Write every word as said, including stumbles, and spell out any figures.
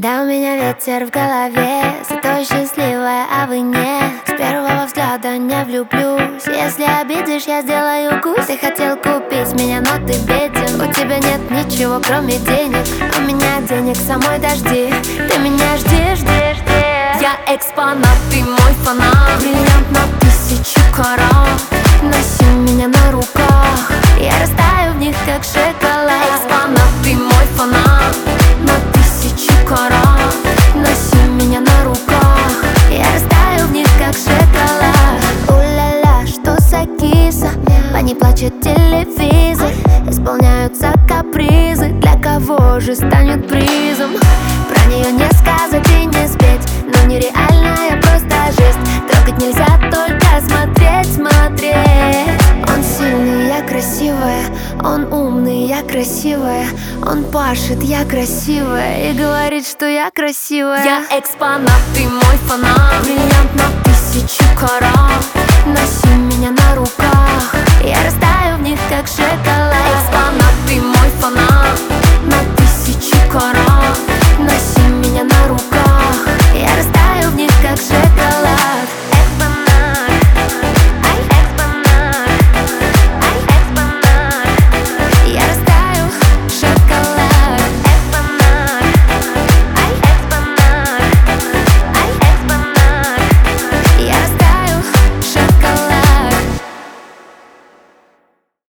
Да, у меня ветер в голове, зато счастливая, а вы нет. С первого взгляда не влюблюсь. Если обидишь, я сделаю кусь. Ты хотел купить меня, но ты беден. У тебя нет ничего, кроме денег. У меня денег самой дожди. Ты меня жди, жди, жди. Я экспонат, ты мой фанат. Бриллиант на тысячу карат. Носи меня на руках, я растаю в них, как шоколад. Экспонат, ты мой фанат. На тысячу карат. Носи меня на руках, я растаю в них, как шоколад. У-ля-ля, что за киса? По ней плачет телевизор. Исполняются капризы. Для кого же станет призом? Про нее не сказать и не спеть, но нереальная просто жесть. Трогать нельзя, только смотреть, смотреть. Он сильный, я красивая. Он умный, я красивая. Он пашет, я красивая. И говорит, что я красивая. Я экспонат, ты мой фанат. Бриллиант на тысячу карат. Носи меня на руках, я растаю